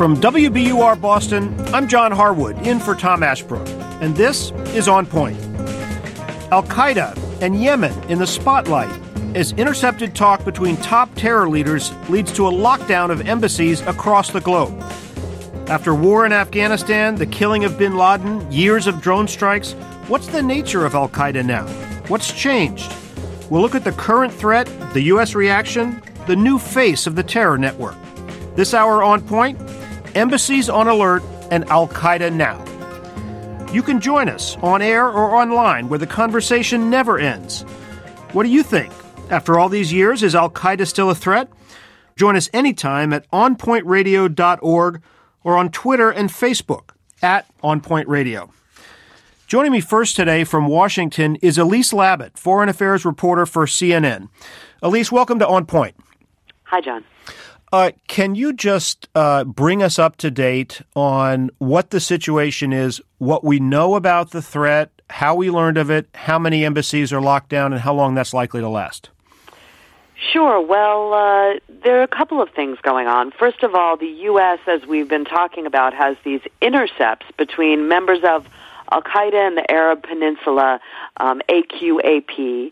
From WBUR Boston, I'm John Harwood, in for Tom Ashbrook, and this is On Point. Al-Qaeda and Yemen in the spotlight as intercepted talk between top terror leaders leads to a lockdown of embassies across the globe. After war in Afghanistan, the killing of bin Laden, years of drone strikes, what's the nature of Al-Qaeda now? What's changed? We'll look at the current threat, the U.S. reaction, the new face of the terror network. This hour On Point, Embassies on Alert and Al-Qaeda Now. You can join us on air or online where the conversation never ends. What do you think? After all these years, is Al-Qaeda still a threat? Join us anytime at onpointradio.org or on Twitter and Facebook at OnPointRadio. Joining me first today from Washington is Elise Labott, Foreign Affairs reporter for CNN. Elise, welcome to On Point. Hi, John. Can you just bring us up to date on what the situation is, what we know about the threat, how we learned of it, how many embassies are locked down, and how long that's likely to last? Sure. Well, there are a couple of things going on. First of all, the U.S., as we've been talking about, has these intercepts between members of Al-Qaeda in the Arab Peninsula, AQAP,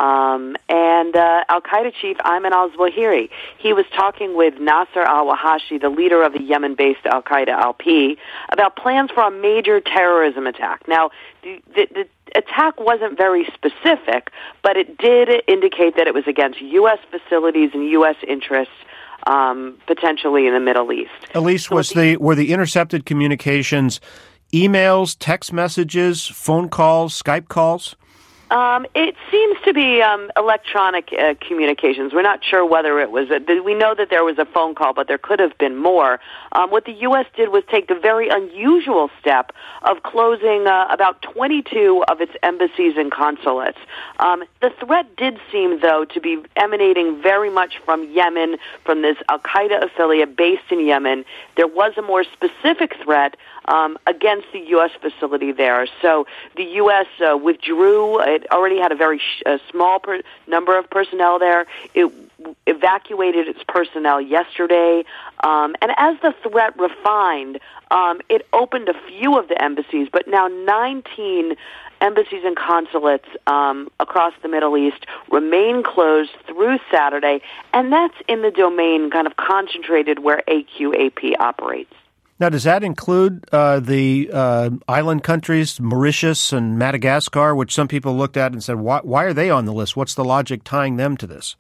and Al-Qaeda chief Ayman al-Zawahiri. He was talking with Nasser al-Wahashi, the leader of the Yemen-based Al-Qaeda-LP, about plans for a major terrorism attack. Now, the attack wasn't very specific, but it did indicate that it was against U.S. facilities and U.S. interests, potentially in the Middle East. Elise, were the intercepted communications emails, text messages, phone calls, Skype calls? It seems to be electronic communications. We're not sure whether it was. We know that there was a phone call, but there could have been more. What the U.S. did was take the very unusual step of closing about 22 of its embassies and consulates. The threat did seem, though, to be emanating very much from Yemen, from this Al-Qaeda affiliate based in Yemen. There was a more specific threat against the U.S. facility there. So the U.S. Withdrew. It already had a very small number of personnel there. It evacuated its personnel yesterday. And as the threat refined, it opened a few of the embassies, but now 19 embassies and consulates across the Middle East remain closed through Saturday, and that's in the domain kind of concentrated where AQAP operates. Now, does that include the island countries, Mauritius and Madagascar, which some people looked at and said, why are they on the list? What's the logic tying them to this?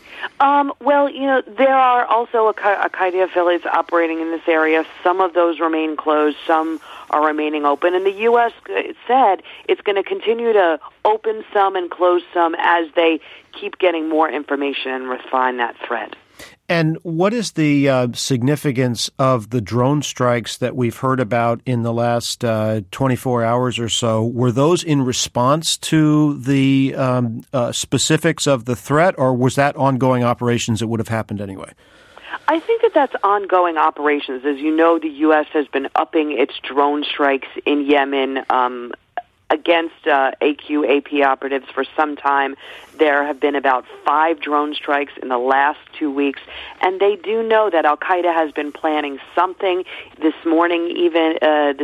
Well, there are also Al-Qaeda affiliates operating in this area. Some of those remain closed. Some are remaining open. And the U.S. said it's going to continue to open some and close some as they keep getting more information and refine that threat. And what is the significance of the drone strikes that we've heard about in the last 24 hours or so? Were those in response to the specifics of the threat, or was that ongoing operations that would have happened anyway? I think that that's ongoing operations. As you know, the U.S. has been upping its drone strikes in Yemen against AQAP operatives for some time. There have been about 5 drone strikes in the last 2 weeks, and they do know that Al-Qaeda has been planning something. This morning, even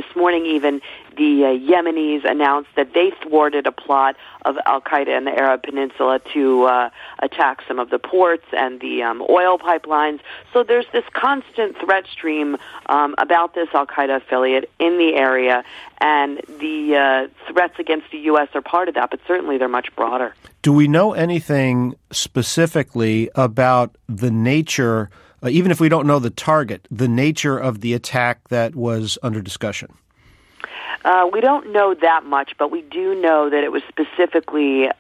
the Yemenis announced that they thwarted a plot of Al-Qaeda in the Arab Peninsula to attack some of the ports and the oil pipelines. So there's this constant threat stream about this Al-Qaeda affiliate in the area, and the threats against the U.S. are part of that, but certainly they're much broader. Do we know anything specifically about the nature, even if we don't know the target, the nature of the attack that was under discussion? We don't know that much, but we do know that it was specifically,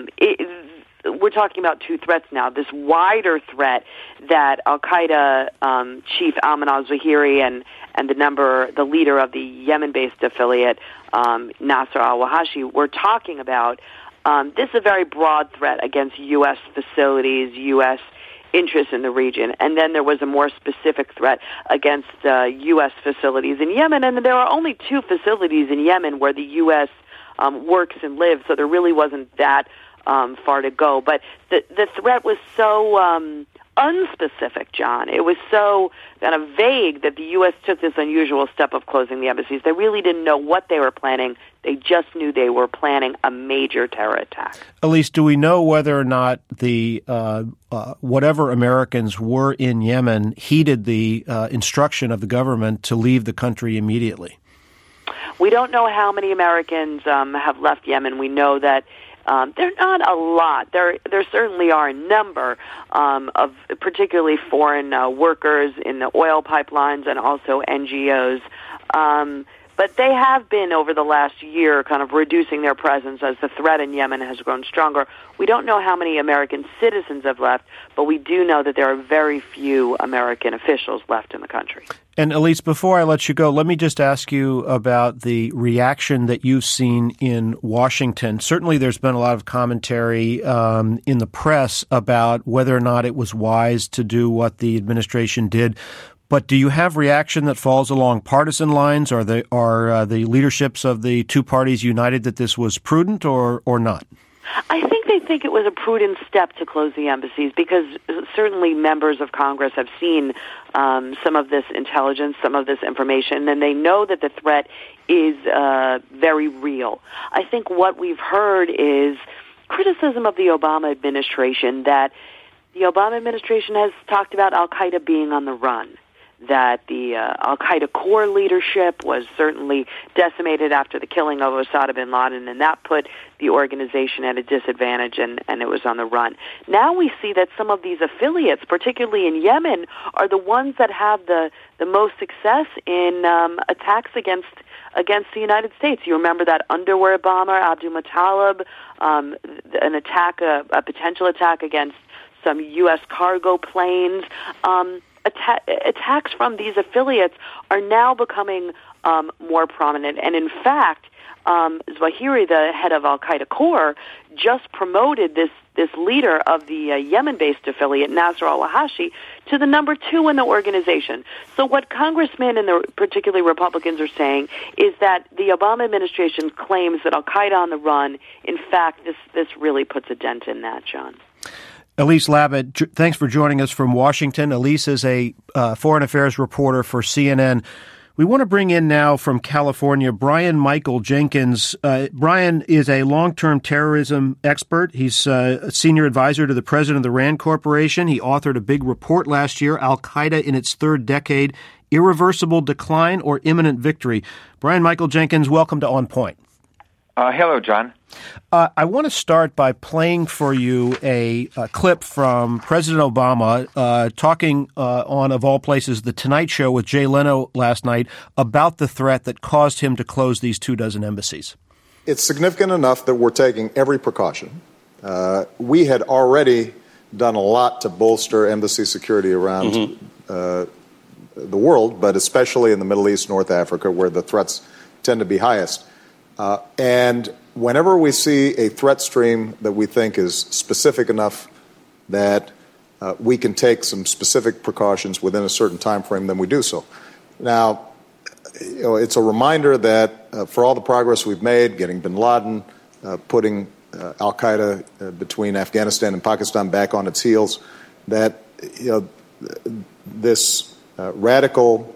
we're talking about 2 threats now. This wider threat that Al-Qaeda chief Ayman al-Zawahiri and the leader of the Yemen-based affiliate, Nasser al-Wahashi, were talking about. This is a very broad threat against U.S. facilities, U.S. interests in the region. And then there was a more specific threat against U.S. facilities in Yemen. And there are only 2 facilities in Yemen where the U.S. Works and lives, so there really wasn't that far to go. But the threat was so unspecific, John. It was so kind of vague that the U.S. took this unusual step of closing the embassies. They really didn't know what they were planning. They just knew they were planning a major terror attack. Elise, do we know whether or not the whatever Americans were in Yemen heeded the instruction of the government to leave the country immediately? We don't know how many Americans have left Yemen. We know that there are not a lot. There certainly are a number of particularly foreign workers in the oil pipelines and also NGOs. But they have been, over the last year, kind of reducing their presence as the threat in Yemen has grown stronger. We don't know how many American citizens have left, but we do know that there are very few American officials left in the country. And Elise, before I let you go, let me just ask you about the reaction that you've seen in Washington. Certainly there's been a lot of commentary in the press about whether or not it was wise to do what the administration did. But do you have reaction that falls along partisan lines? Are the leaderships of the two parties united that this was prudent or not? I think they think it was a prudent step to close the embassies because certainly members of Congress have seen some of this intelligence, some of this information, and they know that the threat is very real. I think what we've heard is criticism of the Obama administration, that the Obama administration has talked about al-Qaeda being on the run, that the al-Qaeda core leadership was certainly decimated after the killing of Osama bin Laden, and that put the organization at a disadvantage, and it was on the run. Now we see that some of these affiliates, particularly in Yemen, are the ones that have the most success in attacks against the United States. You remember that underwear bomber, Abdul Muttalib, an attack, a potential attack against some U.S. cargo planes. Attacks from these affiliates are now becoming more prominent. And in fact, Zawahiri, the head of al-Qaeda core, just promoted this leader of the Yemen-based affiliate, Nasser al-Wahashi, to the number 2 in the organization. So what congressmen and particularly Republicans are saying is that the Obama administration claims that al-Qaeda on the run. In fact, this really puts a dent in that, John. Elise Labott, thanks for joining us from Washington. Elise is a foreign affairs reporter for CNN. We want to bring in now from California Brian Michael Jenkins. Brian is a long-term terrorism expert. He's a senior advisor to the president of the RAND Corporation. He authored a big report last year, Al-Qaeda in its third decade, Irreversible Decline or Imminent Victory. Brian Michael Jenkins, welcome to On Point. Hello, John. I want to start by playing for you a clip from President Obama talking on, of all places, The Tonight Show with Jay Leno last night about the threat that caused him to close these 24 embassies. It's significant enough that we're taking every precaution. We had already done a lot to bolster embassy security around the world, but especially in the Middle East, North Africa, where the threats tend to be highest. And whenever we see a threat stream that we think is specific enough that we can take some specific precautions within a certain time frame, then we do so. Now, it's a reminder that for all the progress we've made, getting bin Laden, putting al-Qaeda between Afghanistan and Pakistan back on its heels, that this radical,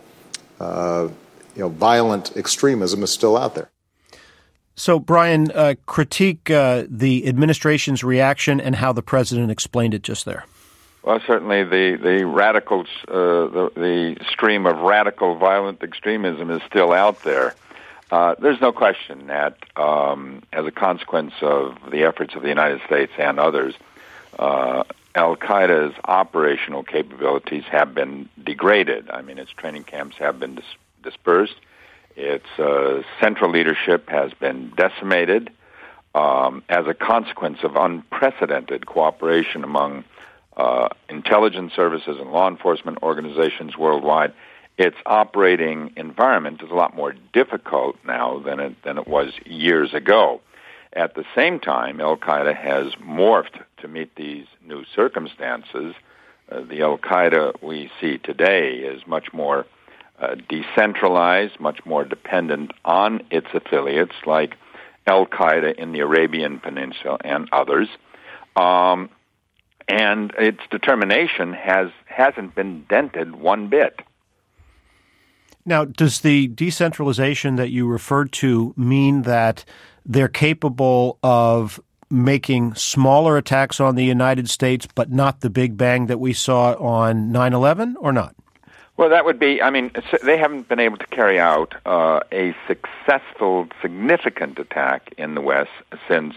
violent extremism is still out there. So, Brian, critique the administration's reaction and how the president explained it just there. Well, certainly the radicals, the stream of radical violent extremism is still out there. There's no question that as a consequence of the efforts of the United States and others, Al-Qaeda's operational capabilities have been degraded. I mean, its training camps have been dispersed. Its central leadership has been decimated as a consequence of unprecedented cooperation among intelligence services and law enforcement organizations worldwide. Its operating environment is a lot more difficult now than it was years ago. At the same time, Al-Qaeda has morphed to meet these new circumstances. The Al-Qaeda we see today is much more decentralized, much more dependent on its affiliates like Al-Qaeda in the Arabian Peninsula and others. and its determination hasn't been dented one bit. Now, does the decentralization that you referred to mean that they're capable of making smaller attacks on the United States, but not the big bang that we saw on 9/11, or not? Well, that would be, they haven't been able to carry out a successful, significant attack in the West since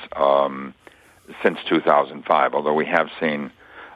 2005, although we have seen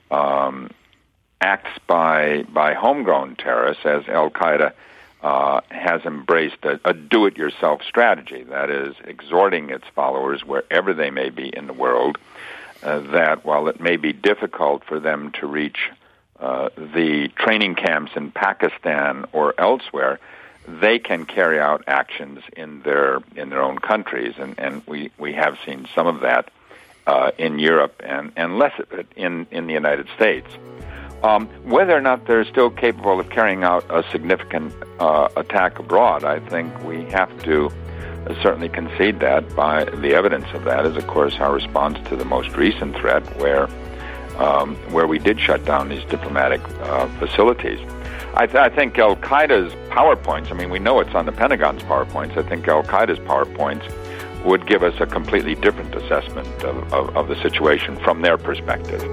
acts by homegrown terrorists, as Al-Qaeda has embraced a do-it-yourself strategy, that is, exhorting its followers wherever they may be in the world, that while it may be difficult for them to reach the training camps in Pakistan or elsewhere, they can carry out actions in their own countries, and we have seen some of that in Europe and less of it in the United States. Whether or not they're still capable of carrying out a significant attack abroad, I think we have to certainly concede that. By the evidence of that is, of course, our response to the most recent threat, where we did shut down these diplomatic facilities. I think Al-Qaeda's PowerPoints, we know it's on the Pentagon's PowerPoints, I think Al-Qaeda's PowerPoints would give us a completely different assessment of the situation from their perspective.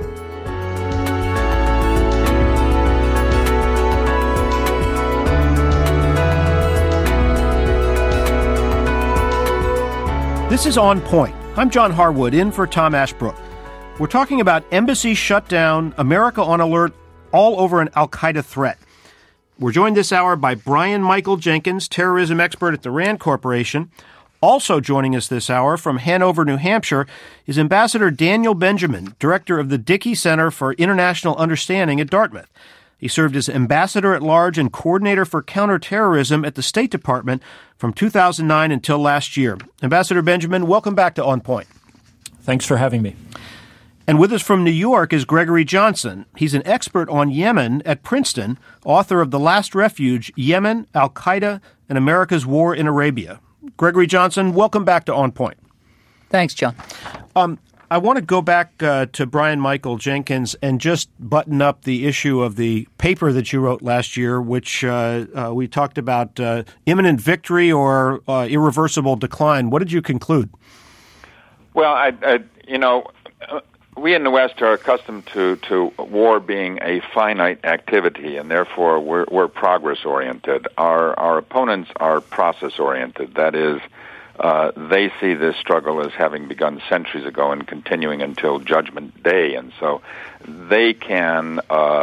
This is On Point. I'm John Harwood, in for Tom Ashbrook. We're talking about embassy shutdown, America on alert, all over an al-Qaeda threat. We're joined this hour by Brian Michael Jenkins, terrorism expert at the RAND Corporation. Also joining us this hour from Hanover, New Hampshire, is Ambassador Daniel Benjamin, director of the Dickey Center for International Understanding at Dartmouth. He served as ambassador-at-large and coordinator for counterterrorism at the State Department from 2009 until last year. Ambassador Benjamin, welcome back to On Point. Thanks for having me. And with us from New York is Gregory Johnson. He's an expert on Yemen at Princeton, author of The Last Refuge, Yemen, Al-Qaeda, and America's War in Arabia. Gregory Johnson, welcome back to On Point. Thanks, John. I want to go back to Brian Michael Jenkins and just button up the issue of the paper that you wrote last year, which we talked about imminent victory or irreversible decline. What did you conclude? Well, we in the West are accustomed to war being a finite activity, and therefore we're progress-oriented. Our opponents are process-oriented. That is, they see this struggle as having begun centuries ago and continuing until Judgment Day, and so they can,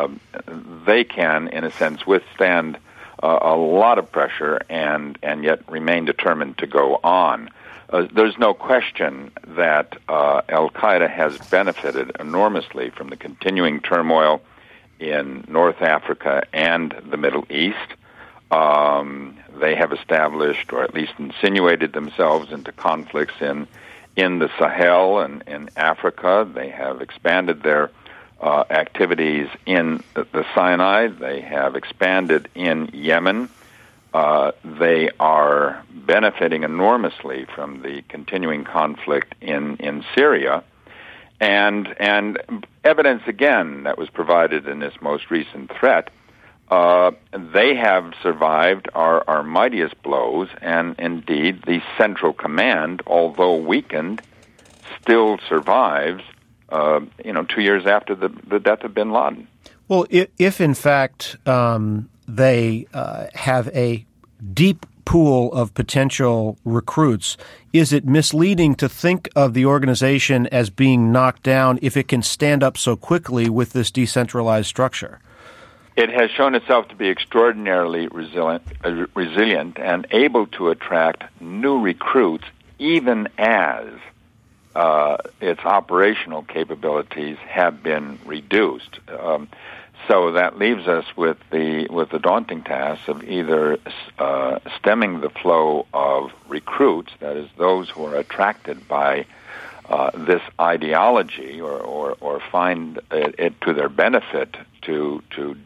in a sense, withstand a lot of pressure and yet remain determined to go on. There's no question that Al-Qaeda has benefited enormously from the continuing turmoil in North Africa and the Middle East. They have established, or at least insinuated themselves into conflicts in the Sahel and in Africa. They have expanded their activities in the Sinai. They have expanded in Yemen. They are benefiting enormously from the continuing conflict in Syria. And evidence, again, that was provided in this most recent threat, they have survived our mightiest blows, and indeed the Central Command, although weakened, still survives, 2 years after the death of bin Laden. Well, if in fact they have a deep pool of potential recruits, is it misleading to think of the organization as being knocked down if it can stand up so quickly with this decentralized structure? It has shown itself to be extraordinarily resilient and able to attract new recruits, even as its operational capabilities have been reduced. So that leaves us with the daunting task of either stemming the flow of recruits, that is, those who are attracted by this ideology or find it to their benefit to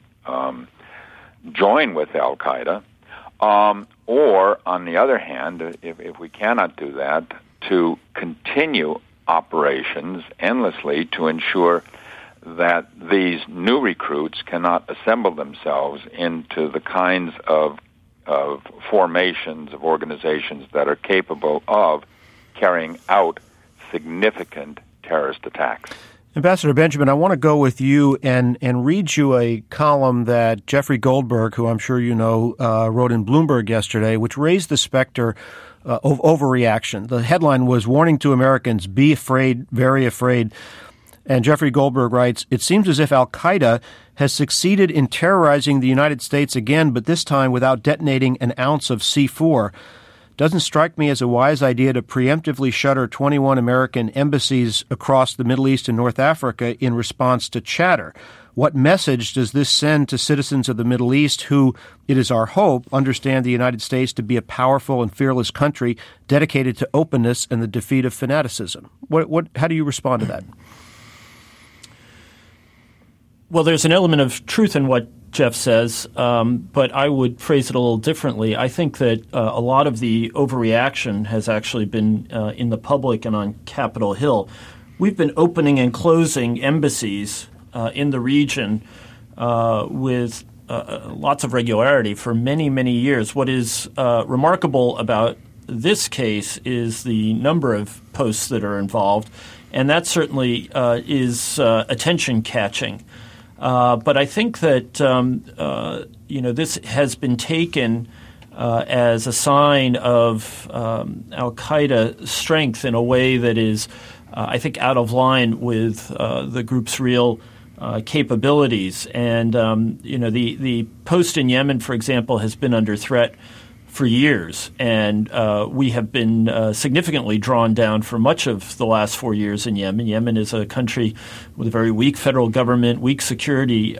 join with Al-Qaeda, or, on the other hand, if we cannot do that, to continue operations endlessly to ensure that these new recruits cannot assemble themselves into the kinds of formations of organizations that are capable of carrying out significant terrorist attacks. Ambassador Benjamin, I want to go with you and read you a column that Jeffrey Goldberg, who I'm sure you know, wrote in Bloomberg yesterday, which raised the specter of overreaction. The headline was, "Warning to Americans, be afraid, very afraid." And Jeffrey Goldberg writes, "It seems as if al-Qaeda has succeeded in terrorizing the United States again, but this time without detonating an ounce of C4. Doesn't strike me as a wise idea to preemptively shutter 21 American embassies across the Middle East and North Africa in response to chatter. What message does this send to citizens of the Middle East who, it is our hope, understand the United States to be a powerful and fearless country dedicated to openness and the defeat of fanaticism?" How do you respond to that? Well, there's an element of truth in what Jeff says, but I would phrase it a little differently. I think that a lot of the overreaction has actually been in the public and on Capitol Hill. We've been opening and closing embassies in the region with lots of regularity for many, many years. What is remarkable about this case is the number of posts that are involved, and that certainly is attention-catching. But I think that this has been taken as a sign of al-Qaeda strength in a way that is, I think, out of line with the group's real capabilities. And the post in Yemen, for example, has been under threat for years, and we have been significantly drawn down for much of the last 4 years in Yemen. Yemen is a country with a very weak federal government, weak security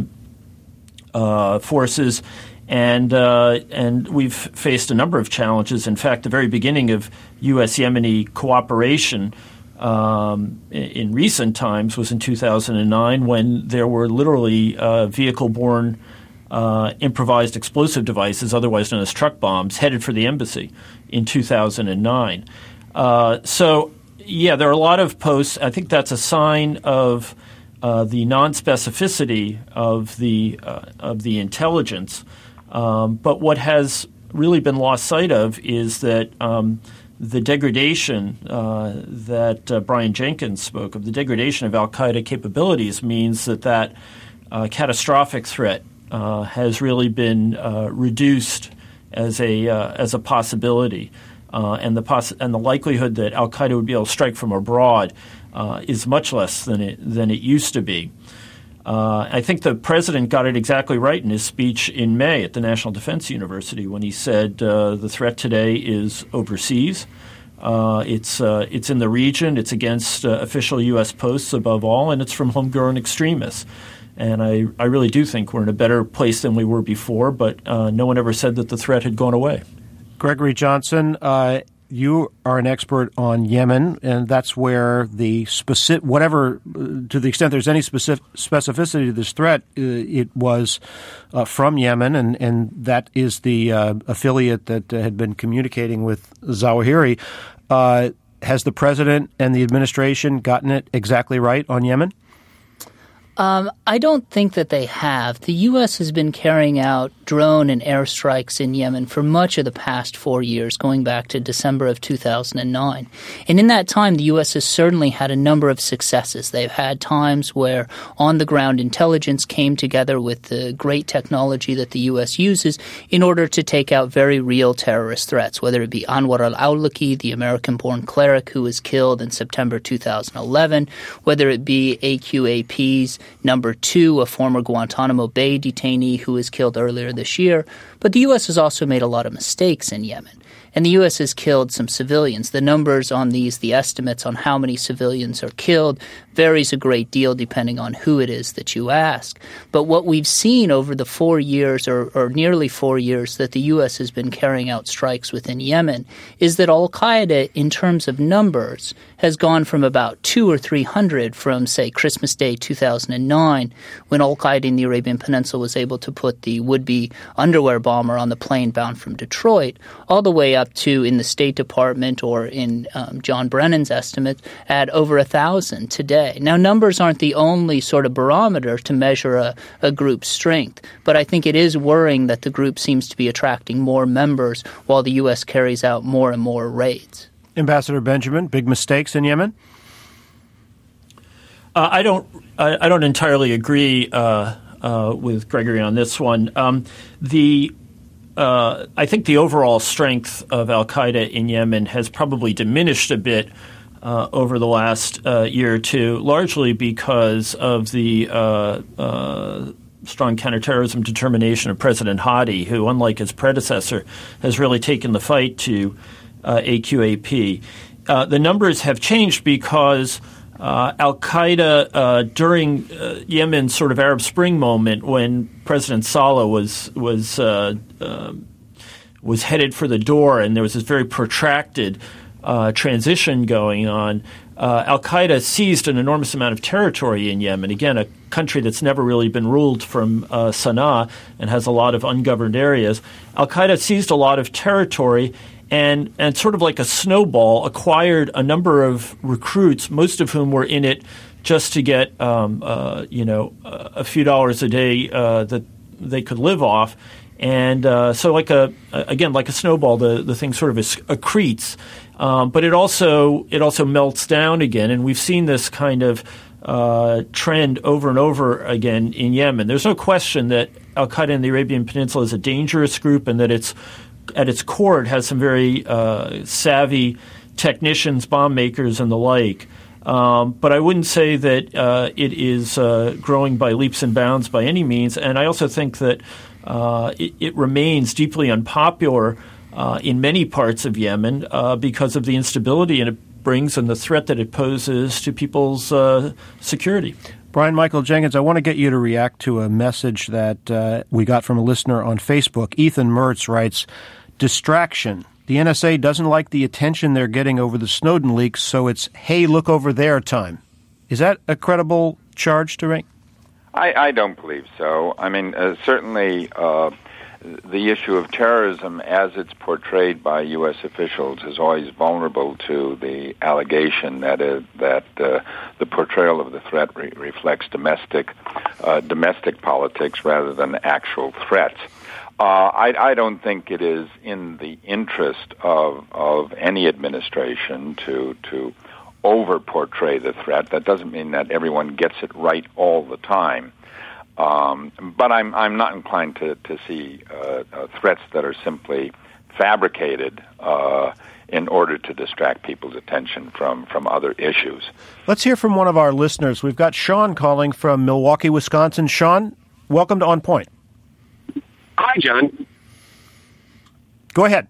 forces, and we've faced a number of challenges. In fact, the very beginning of U.S.-Yemeni cooperation in recent times was in 2009, when there were literally vehicle-borne improvised explosive devices, otherwise known as truck bombs, headed for the embassy in 2009. So, there are a lot of posts. I think that's a sign of the non-specificity of the intelligence. But what has really been lost sight of is that the degradation that Brian Jenkins spoke of, the degradation of al-Qaeda capabilities, means that catastrophic threat has really been reduced as a possibility, and the likelihood that al-Qaeda would be able to strike from abroad is much less than it used to be. I think the president got it exactly right in his speech in May at the National Defense University when he said the threat today is overseas. It's in the region. It's against official U.S. posts above all, and it's from homegrown extremists. And I really do think we're in a better place than we were before, but no one ever said that the threat had gone away. Gregory Johnson, you are an expert on Yemen, and that's where the specific, whatever, to the extent there's any specificity to this threat, it was from Yemen, and that is the affiliate that had been communicating with Zawahiri. Has the president and the administration gotten it exactly right on Yemen? I don't think that they have. The U.S. has been carrying out drone and airstrikes in Yemen for much of the past 4 years, going back to December of 2009. And in that time, the U.S. has certainly had a number of successes. They've had times where on-the-ground intelligence came together with the great technology that the U.S. uses in order to take out very real terrorist threats, whether it be Anwar al-Awlaki, the American-born cleric who was killed in September 2011, whether it be AQAP's number 2, a former Guantanamo Bay detainee who was killed earlier this year. But the U.S. has also made a lot of mistakes in Yemen. And the U.S. has killed some civilians. The numbers on these, the estimates on how many civilians are killed, varies a great deal depending on who it is that you ask. But what we've seen over the 4 years or nearly 4 years that the U.S. has been carrying out strikes within Yemen is that al-Qaeda, in terms of numbers, has gone from about 200 or 300 from, say, Christmas Day 2009, when al-Qaeda in the Arabian Peninsula was able to put the would-be underwear bomber on the plane bound from Detroit, all the way up to, in the State Department or in John Brennan's estimate, at over 1,000 today. Now, numbers aren't the only sort of barometer to measure a group's strength, but I think it is worrying that the group seems to be attracting more members while the U.S. carries out more and more raids. Ambassador Benjamin, big mistakes in Yemen? I don't entirely agree with Gregory on this one. I think the overall strength of al-Qaeda in Yemen has probably diminished a bit over the last year or two, largely because of the strong counterterrorism determination of President Hadi, who, unlike his predecessor, has really taken the fight to AQAP. The numbers have changed because al-Qaeda during Yemen's sort of Arab Spring moment, when President Saleh was headed for the door, and there was this very protracted transition going on. Al-Qaeda seized an enormous amount of territory in Yemen. Again, a country that's never really been ruled from Sana'a and has a lot of ungoverned areas. Al-Qaeda seized a lot of territory and sort of like a snowball acquired a number of recruits, most of whom were in it just to get a few dollars a day that they could live off. And so like a snowball, the thing sort of accretes. But it also melts down again, and we've seen this kind of trend over and over again in Yemen. There's no question that al-Qaeda in the Arabian Peninsula is a dangerous group, and that at its core it has some very savvy technicians, bomb makers, and the like. But I wouldn't say that it is growing by leaps and bounds by any means, and I also think that it remains deeply unpopular in many parts of Yemen because of the instability it brings and the threat that it poses to people's security. Brian Michael Jenkins, I want to get you to react to a message that we got from a listener on Facebook. Ethan Mertz writes, "Distraction. The NSA doesn't like the attention they're getting over the Snowden leaks, so it's, hey, look over there time." Is that a credible charge to make? I don't believe so. I mean, certainly the issue of terrorism, as it's portrayed by U.S. officials, is always vulnerable to the allegation that the portrayal of the threat reflects domestic politics rather than actual threats. I don't think it is in the interest of any administration to over-portray the threat. That doesn't mean that everyone gets it right all the time. But I'm not inclined to see threats that are simply fabricated in order to distract people's attention from other issues. Let's hear from one of our listeners. We've got Sean calling from Milwaukee, Wisconsin. Sean, welcome to On Point. Hi, John. Go ahead.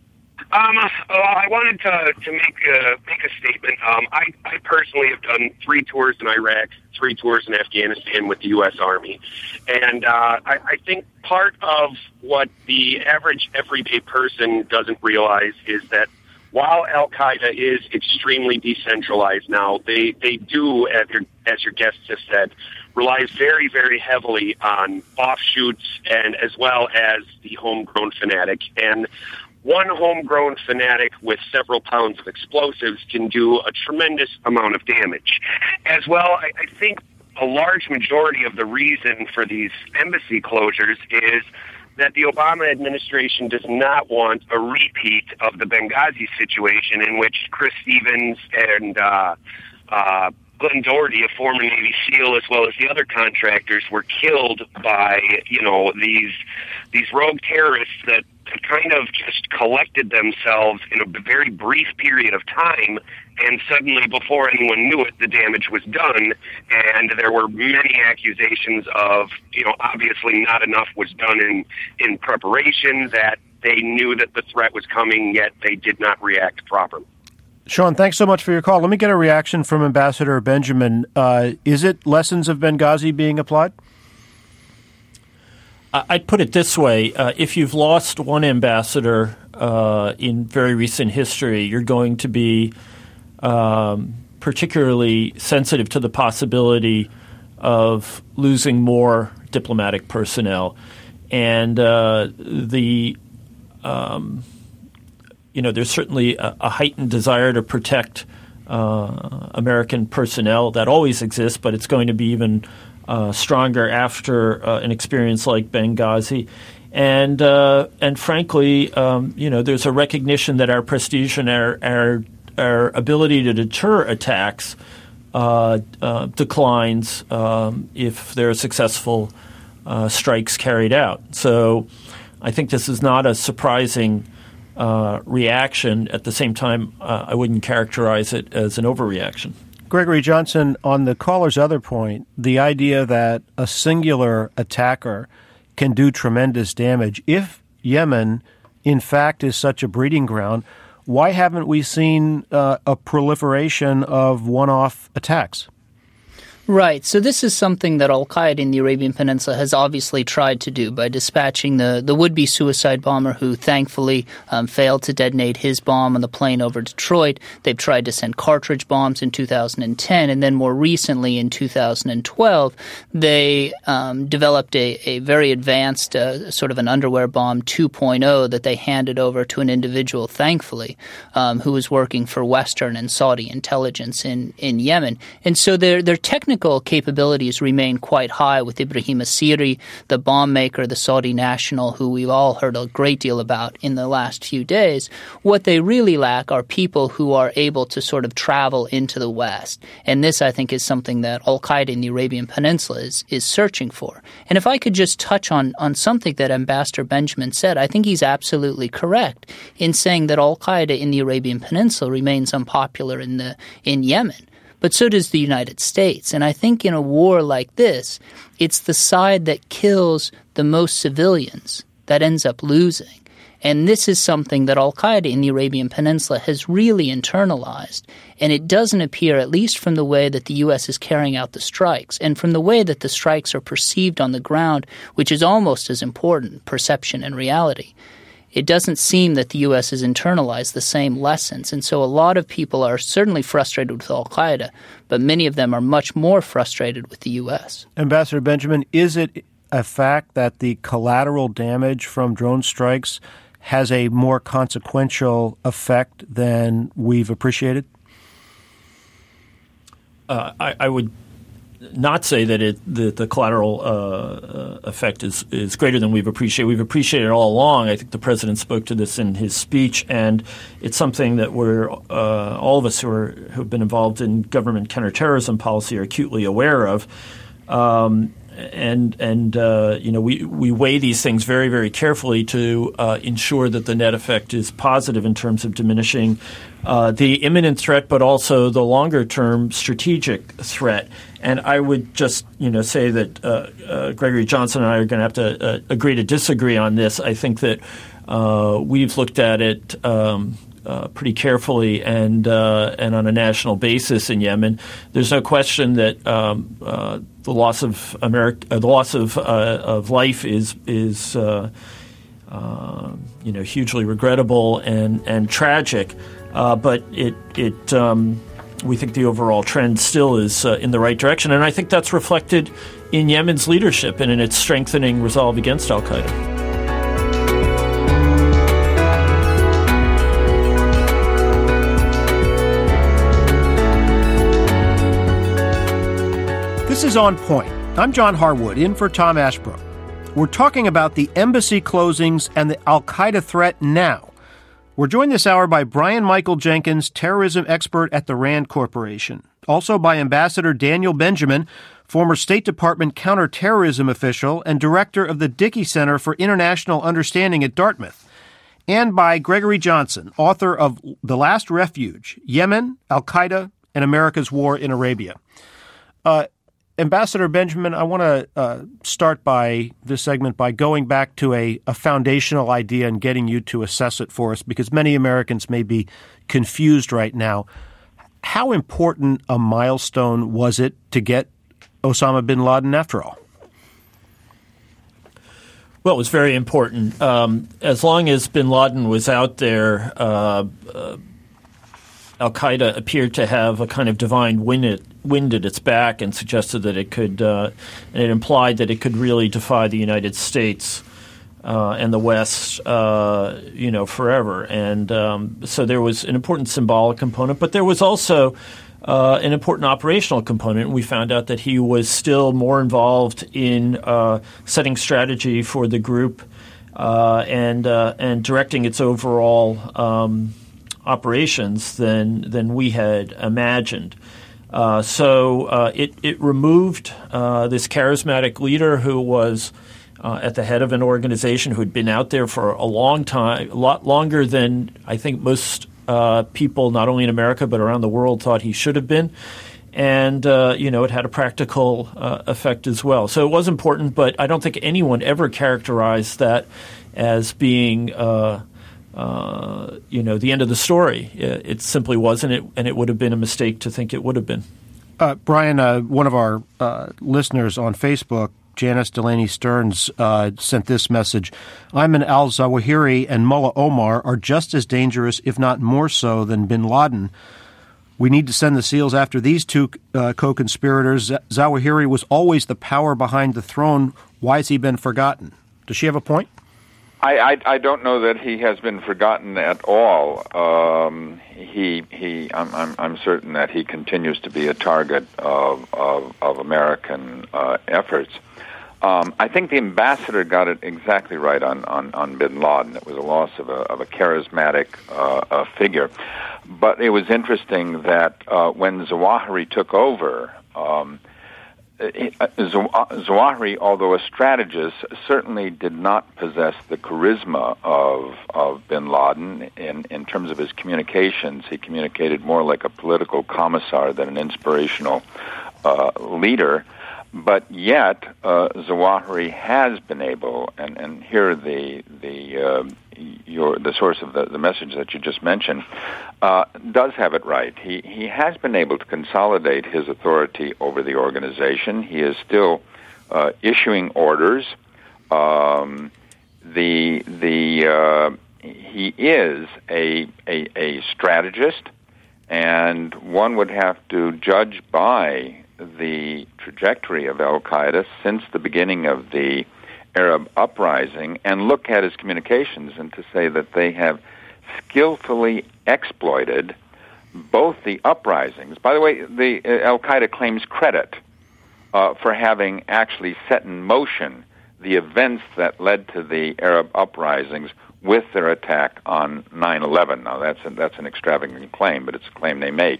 I wanted to make a statement. I personally have done 3 tours in Iraq, 3 tours in Afghanistan with the U.S. Army, and I think part of what the average everyday person doesn't realize is that while al-Qaeda is extremely decentralized now, they do, as your guests have said, relies very, very heavily on offshoots and as well as the homegrown fanatic. And one homegrown fanatic with several pounds of explosives can do a tremendous amount of damage. As well, I think a large majority of the reason for these embassy closures is that the Obama administration does not want a repeat of the Benghazi situation in which Chris Stevens and Glenn Doherty, a former Navy SEAL, as well as the other contractors, were killed by, these rogue terrorists that kind of just collected themselves in a very brief period of time, and suddenly, before anyone knew it, the damage was done, and there were many accusations of, obviously not enough was done in preparation, that they knew that the threat was coming, yet they did not react properly. Sean, thanks so much for your call. Let me get a reaction from Ambassador Benjamin. Is it lessons of Benghazi being applied? I'd put it this way. If you've lost one ambassador in very recent history, you're going to be particularly sensitive to the possibility of losing more diplomatic personnel. And the there's certainly a heightened desire to protect American personnel that always exists, but it's going to be even stronger after an experience like Benghazi. And frankly, there's a recognition that our prestige and our ability to deter attacks declines if there are successful strikes carried out. So I think this is not a surprising reaction. At the same time, I wouldn't characterize it as an overreaction. Gregory Johnson, on the caller's other point, the idea that a singular attacker can do tremendous damage. If Yemen, in fact, is such a breeding ground, why haven't we seen a proliferation of one-off attacks? Right. So this is something that al-Qaeda in the Arabian Peninsula has obviously tried to do by dispatching the would-be suicide bomber who thankfully failed to detonate his bomb on the plane over Detroit. They've tried to send cartridge bombs in 2010, and then more recently in 2012, they developed a very advanced sort of an underwear bomb 2.0 that they handed over to an individual, thankfully, who was working for Western and Saudi intelligence in Yemen. And so their technical capabilities remain quite high with Ibrahim Asiri, the bomb maker, the Saudi national, who we've all heard a great deal about in the last few days. What they really lack are people who are able to sort of travel into the West. And this, I think, is something that al-Qaeda in the Arabian Peninsula is searching for. And if I could just touch on something that Ambassador Benjamin said, I think he's absolutely correct in saying that al-Qaeda in the Arabian Peninsula remains unpopular in Yemen. But so does the United States. And I think in a war like this, it's the side that kills the most civilians that ends up losing. And this is something that al-Qaeda in the Arabian Peninsula has really internalized. And it doesn't appear, at least from the way that the U.S. is carrying out the strikes and from the way that the strikes are perceived on the ground, which is almost as important, perception and reality. It doesn't seem that the U.S. has internalized the same lessons. And so a lot of people are certainly frustrated with al-Qaeda, but many of them are much more frustrated with the U.S. Ambassador Benjamin, is it a fact that the collateral damage from drone strikes has a more consequential effect than we've appreciated? I would not say that the collateral effect is greater than we've appreciated. We've appreciated it all along. I think the president spoke to this in his speech, and it's something that we're all of us who have been involved in government counterterrorism policy are acutely aware of. We weigh these things very, very carefully to ensure that the net effect is positive in terms of diminishing the imminent threat, but also the longer-term strategic threat. And I would just, say that Gregory Johnson and I are going to have to agree to disagree on this. I think that we've looked at it pretty carefully and on a national basis in Yemen. There's no question that the loss of life is hugely regrettable and tragic. But we think the overall trend still is in the right direction, and I think that's reflected in Yemen's leadership and in its strengthening resolve against al-Qaeda. This is On Point. I'm John Harwood, in for Tom Ashbrook. We're talking about the embassy closings and the al-Qaeda threat now. We're joined this hour by Brian Michael Jenkins, terrorism expert at the RAND Corporation. Also by Ambassador Daniel Benjamin, former State Department counterterrorism official and director of the Dickey Center for International Understanding at Dartmouth. And by Gregory Johnson, author of The Last Refuge, Yemen, Al-Qaeda, and America's War in Arabia. Ambassador Benjamin, I want to start by this segment by going back to a foundational idea and getting you to assess it for us, because many Americans may be confused right now. How important a milestone was it to get Osama bin Laden after all? Well, it was very important. As long as bin Laden was out there, al-Qaeda appeared to have a kind of divine wind at its back and suggested that it could and it implied that it could really defy the United States and the West, forever. And so there was an important symbolic component, but there was also an important operational component. We found out that he was still more involved in setting strategy for the group and directing its overall operations than we had imagined. So it removed this charismatic leader who was at the head of an organization who had been out there for a long time, a lot longer than I think most people, not only in America but around the world, thought he should have been. And, it had a practical effect as well. So it was important, but I don't think anyone ever characterized that as being the end of the story. It simply wasn't, and it would have been a mistake to think it would have been. Brian, one of our listeners on Facebook, Janice Delaney Stearns, sent this message. Ayman al-Zawahiri and Mullah Omar are just as dangerous, if not more so, than bin Laden. We need to send the SEALs after these two co-conspirators. Zawahiri was always the power behind the throne. Why has he been forgotten? Does she have a point? I don't know that he has been forgotten at all. I'm certain that he continues to be a target of American efforts. I think the ambassador got it exactly right on bin Laden. It was a loss of a charismatic figure. But it was interesting that when Zawahiri took over, Zawahiri, although a strategist, certainly did not possess the charisma of bin Laden in terms of his communications. He communicated more like a political commissar than an inspirational leader. But yet, Zawahiri has been able, and here the source of the message that you just mentioned does have it right. He has been able to consolidate his authority over the organization. He is still issuing orders. He is a strategist, and one would have to judge by the trajectory of al-Qaeda since the beginning of the Arab uprising and look at his communications and to say that they have skillfully exploited both the uprisings. By the way, the al-Qaeda claims credit for having actually set in motion the events that led to the Arab uprisings with their attack on 9/11. Now, that's an extravagant claim, but it's a claim they make.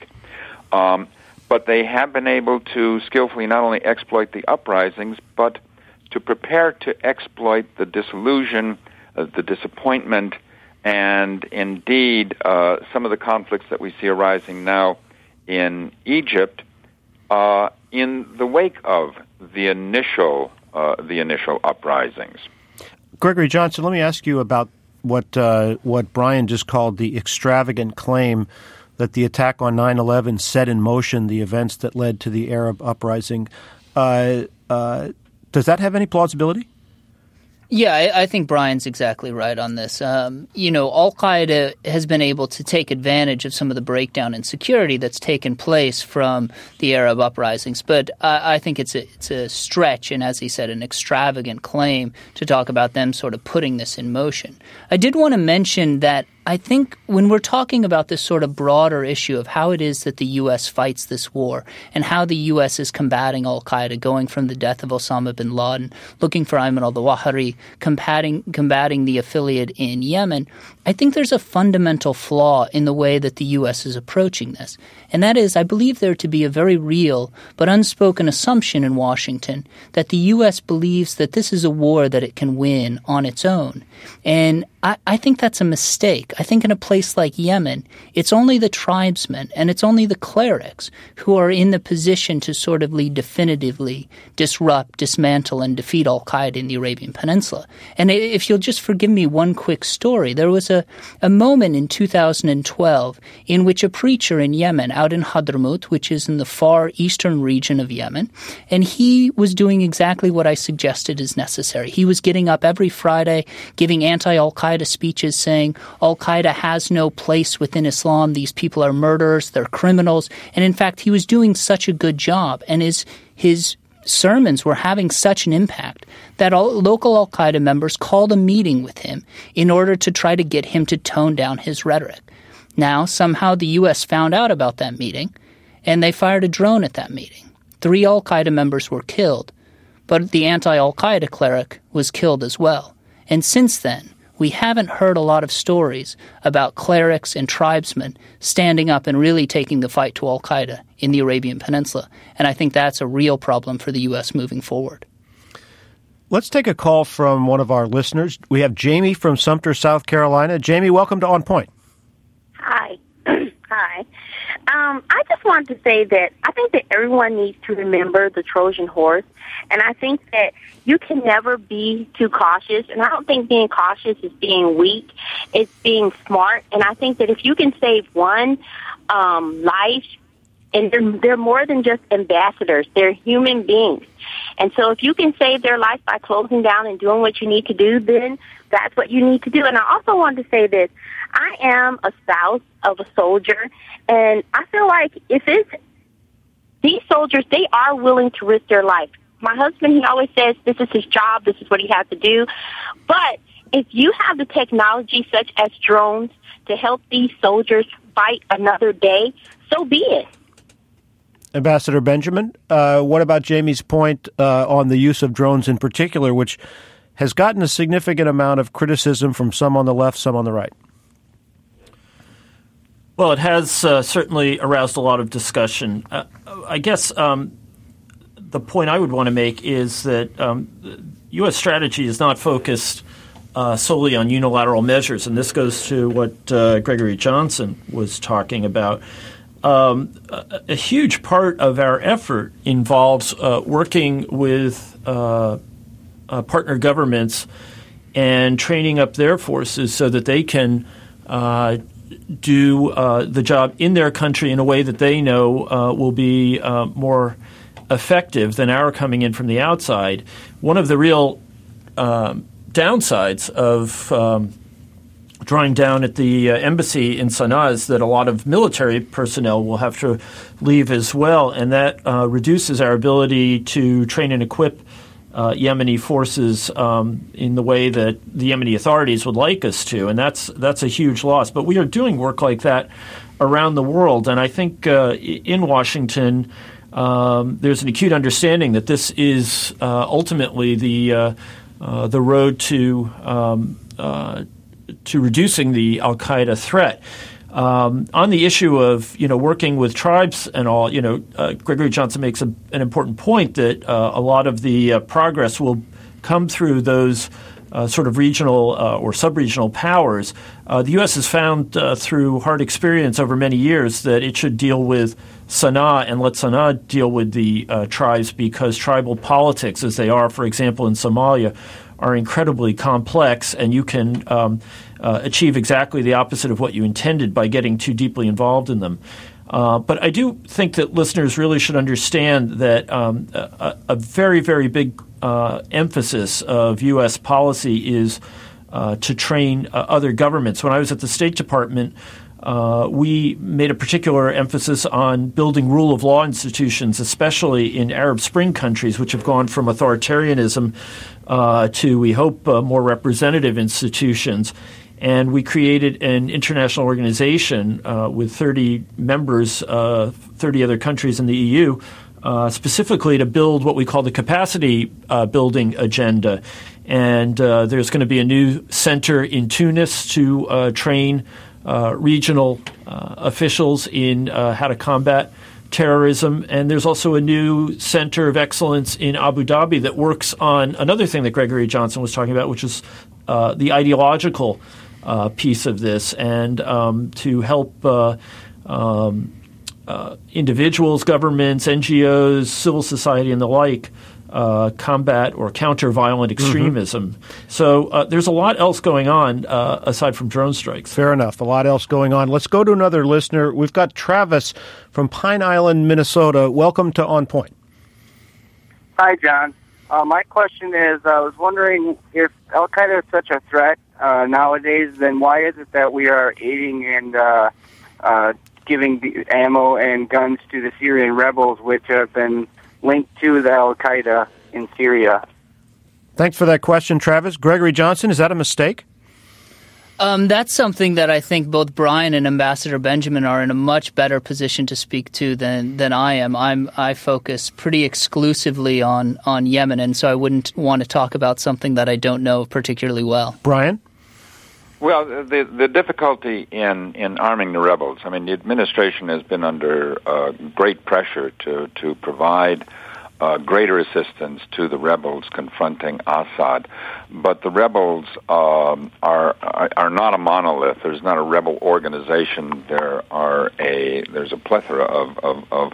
But they have been able to skillfully not only exploit the uprisings, but to prepare to exploit the disillusion, the disappointment, and indeed some of the conflicts that we see arising now in Egypt in the wake of the initial uprisings. Gregory Johnson, let me ask you about what Brian just called the extravagant claim that the attack on 9/11 set in motion the events that led to the Arab uprising. Does that have any plausibility? Yeah, I think Brian's exactly right on this. Al-Qaeda has been able to take advantage of some of the breakdown in security that's taken place from the Arab uprisings. But I think it's a stretch and, as he said, an extravagant claim to talk about them sort of putting this in motion. I did want to mention that I think when we're talking about this sort of broader issue of how it is that the U.S. fights this war and how the U.S. is combating al-Qaeda, going from the death of Osama bin Laden, looking for Ayman al-Zawahiri, combating the affiliate in Yemen, I think there's a fundamental flaw in the way that the U.S. is approaching this. And that is, I believe there to be a very real but unspoken assumption in Washington that the U.S. believes that this is a war that it can win on its own. And I think that's a mistake. I think in a place like Yemen, it's only the tribesmen and it's only the clerics who are in the position to sort of definitively disrupt, dismantle, and defeat al-Qaeda in the Arabian Peninsula. And if you'll just forgive me one quick story, there was a moment in 2012 in which a preacher in Yemen, out in Hadramaut, which is in the far eastern region of Yemen, and he was doing exactly what I suggested is necessary. He was getting up every Friday, giving anti-al-Qaeda speeches saying al-Qaeda has no place within Islam. These people are murderers. They're criminals. And in fact, he was doing such a good job. And his sermons were having such an impact that local al-Qaeda members called a meeting with him in order to try to get him to tone down his rhetoric. Now, somehow the U.S. found out about that meeting, and they fired a drone at that meeting. 3 al-Qaeda members were killed, but the anti-al-Qaeda cleric was killed as well. And since then, we haven't heard a lot of stories about clerics and tribesmen standing up and really taking the fight to al-Qaeda in the Arabian Peninsula. And I think that's a real problem for the U.S. moving forward. Let's take a call from one of our listeners. We have Jamie from Sumter, South Carolina. Jamie, welcome to On Point. Hi. Hi. I just wanted to say that I think that everyone needs to remember the Trojan horse, and I think that you can never be too cautious, and I don't think being cautious is being weak. It's being smart, and I think that if you can save one life, and they're more than just ambassadors, they're human beings. And so if you can save their life by closing down and doing what you need to do, then that's what you need to do. And I also wanted to say this. I am a spouse of a soldier, and I feel like these soldiers, they are willing to risk their life. My husband, he always says this is his job, this is what he has to do. But if you have the technology such as drones to help these soldiers fight another day, so be it. Ambassador Benjamin, what about Jamie's point on the use of drones in particular, which has gotten a significant amount of criticism from some on the left, some on the right? Well, it has certainly aroused a lot of discussion. I guess the point I would want to make is that U.S. strategy is not focused solely on unilateral measures, and this goes to what Gregory Johnson was talking about. A huge part of our effort involves working with partner governments and training up their forces so that they can do the job in their country in a way that they know will be more effective than our coming in from the outside. One of the real downsides of drawing down at the embassy in Sana'a is that a lot of military personnel will have to leave as well, and that reduces our ability to train and equip Yemeni forces in the way that the Yemeni authorities would like us to, and that's a huge loss. But we are doing work like that around the world, and I think in Washington there's an acute understanding that this is ultimately the road to reducing the al-Qaeda threat. On the issue of working with tribes and all, Gregory Johnson makes an important point that a lot of the progress will come through those sort of regional or sub-regional powers. The U.S. has found through hard experience over many years that it should deal with Sana'a and let Sana'a deal with the tribes, because tribal politics, as they are, for example, in Somalia, are incredibly complex, and you can achieve exactly the opposite of what you intended by getting too deeply involved in them. But I do think that listeners really should understand that a very, very big emphasis of U.S. policy is to train other governments. When I was at the State Department, we made a particular emphasis on building rule of law institutions, especially in Arab Spring countries, which have gone from authoritarianism to, we hope, more representative institutions. And we created an international organization with 30 members, 30 other countries in the EU, specifically to build what we call the capacity building agenda. And there's going to be a new center in Tunis to train regional officials in how to combat terrorism. And there's also a new center of excellence in Abu Dhabi that works on another thing that Gregory Johnson was talking about, which is the ideological piece of this, and to help individuals, governments, NGOs, civil society, and the like combat or counter violent extremism. Mm-hmm. So there's a lot else going on aside from drone strikes. Fair enough. A lot else going on. Let's go to another listener. We've got Travis from Pine Island, Minnesota. Welcome to On Point. Hi, John. My question is, I was wondering if al-Qaeda is such a threat nowadays, then why is it that we are aiding and giving the ammo and guns to the Syrian rebels, which have been linked to the Al-Qaeda in Syria? Thanks for that question, Travis. Gregory Johnson, is that a mistake? That's something that I think both Brian and Ambassador Benjamin are in a much better position to speak to than I am. I focus pretty exclusively on Yemen, and so I wouldn't want to talk about something that I don't know particularly well. Brian? Well, the difficulty in arming the rebels, I mean, the administration has been under great pressure to provide greater assistance to the rebels confronting Assad, but the rebels are not a monolith. There's not a rebel organization. There's a plethora of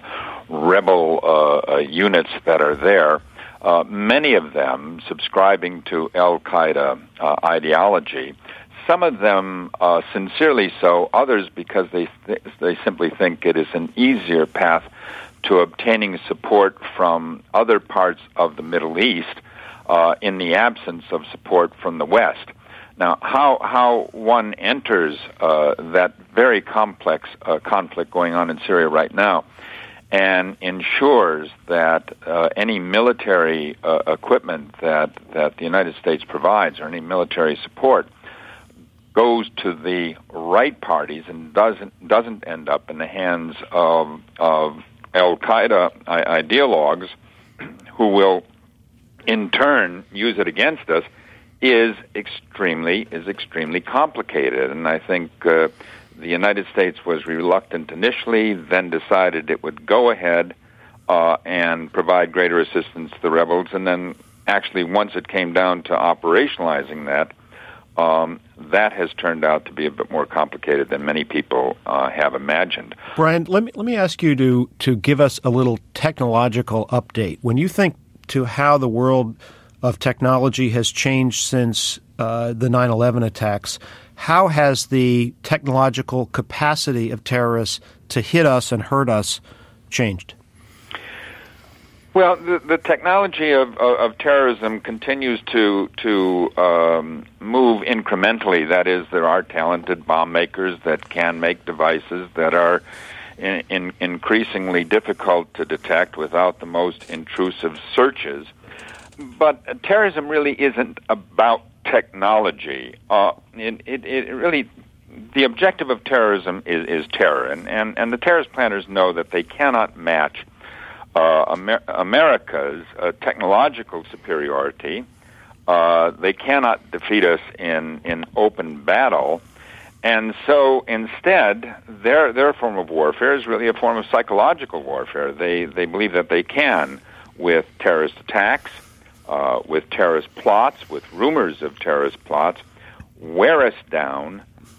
rebel units that are there. Many of them subscribing to Al-Qaeda ideology. Some of them sincerely so. Others because they simply think it is an easier path to obtaining support from other parts of the Middle East in the absence of support from the West. Now, how one enters that very complex conflict going on in Syria right now and ensures that any military equipment that the United States provides or any military support goes to the right parties and doesn't end up in the hands of Al-Qaeda ideologues who will in turn use it against us is extremely complicated. And I think the United States was reluctant initially, then decided it would go ahead and provide greater assistance to the rebels, and then actually once it came down to operationalizing that, that has turned out to be a bit more complicated than many people have imagined. Brian, let me ask you to give us a little technological update. When you think to how the world of technology has changed since the 9/11 attacks, how has the technological capacity of terrorists to hit us and hurt us changed? Well, the technology of terrorism continues to move incrementally. That is, there are talented bomb makers that can make devices that are increasingly difficult to detect without the most intrusive searches. But terrorism really isn't about technology. It really, the objective of terrorism is terror, and the terrorist planners know that they cannot match America's technological superiority. They cannot defeat us in open battle. And so instead, their form of warfare is really a form of psychological warfare. They believe that they can, with terrorist attacks, with terrorist plots, with rumors of terrorist plots, wear us down,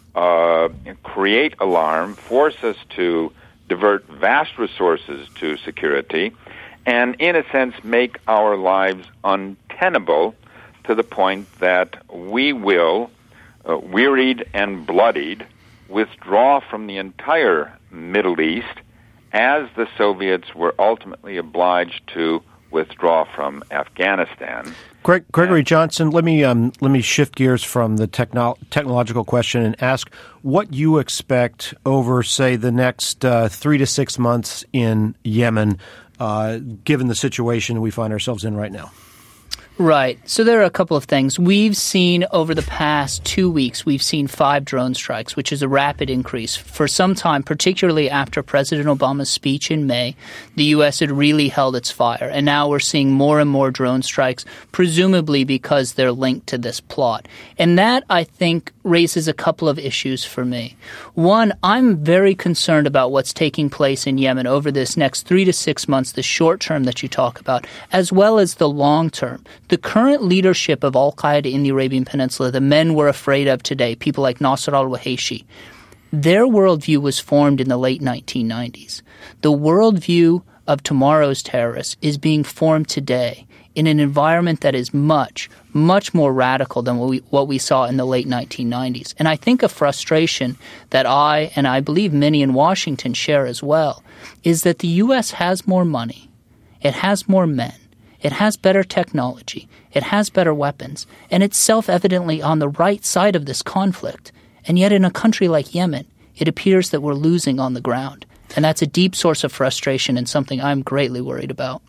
create alarm, force us to divert vast resources to security, and in a sense make our lives untenable to the point that we will, wearied and bloodied, withdraw from the entire Middle East as the Soviets were ultimately obliged to withdraw from Afghanistan. Gregory Johnson, let me shift gears from the technological question and ask what you expect over, say, the next 3 to 6 months in Yemen, given the situation we find ourselves in right now. Right. So there are a couple of things. We've seen over the past 2 weeks, we've seen 5 drone strikes, which is a rapid increase. For some time, particularly after President Obama's speech in May, the U.S. had really held its fire. And now we're seeing more and more drone strikes, presumably because they're linked to this plot. And that, I think, raises a couple of issues for me. One, I'm very concerned about what's taking place in Yemen over this next 3 to 6 months, the short term that you talk about, as well as the long term. The current leadership of al-Qaeda in the Arabian Peninsula, the men we're afraid of today, people like Nasser al-Wahishi, their worldview was formed in the late 1990s. The worldview of tomorrow's terrorists is being formed today in an environment that is much, much more radical than what we saw in the late 1990s. And I think a frustration that I, and I believe many in Washington share as well, is that the U.S. has more money, it has more men, it has better technology, it has better weapons, and it's self-evidently on the right side of this conflict. And yet in a country like Yemen, it appears that we're losing on the ground. And that's a deep source of frustration and something I'm greatly worried about.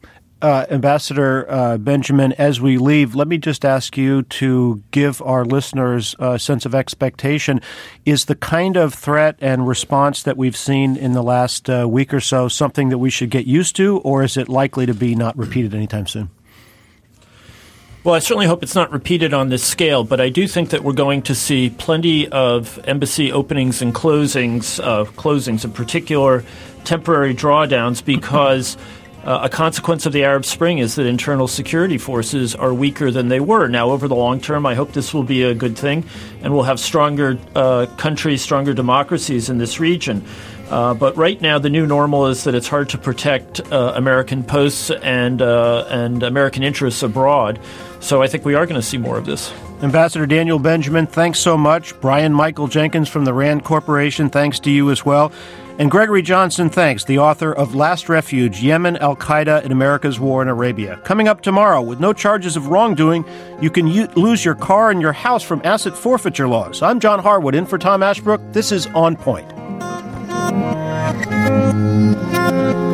Ambassador Benjamin, as we leave, let me just ask you to give our listeners a sense of expectation. Is the kind of threat and response that we've seen in the last week or so something that we should get used to, or is it likely to be not repeated anytime soon? Well, I certainly hope it's not repeated on this scale, but I do think that we're going to see plenty of embassy openings and closings, in particular temporary drawdowns, because a consequence of the Arab Spring is that internal security forces are weaker than they were. Now, over the long term, I hope this will be a good thing, and we'll have stronger countries, stronger democracies in this region. But right now, the new normal is that it's hard to protect American posts and American interests abroad. So I think we are going to see more of this. Ambassador Daniel Benjamin, thanks so much. Brian Michael Jenkins from the RAND Corporation, thanks to you as well. And Gregory Johnson, thanks, the author of Last Refuge, Yemen, Al-Qaeda, and America's War in Arabia. Coming up tomorrow, with no charges of wrongdoing, you can lose your car and your house from asset forfeiture laws. I'm John Harwood, in for Tom Ashbrook. This is On Point.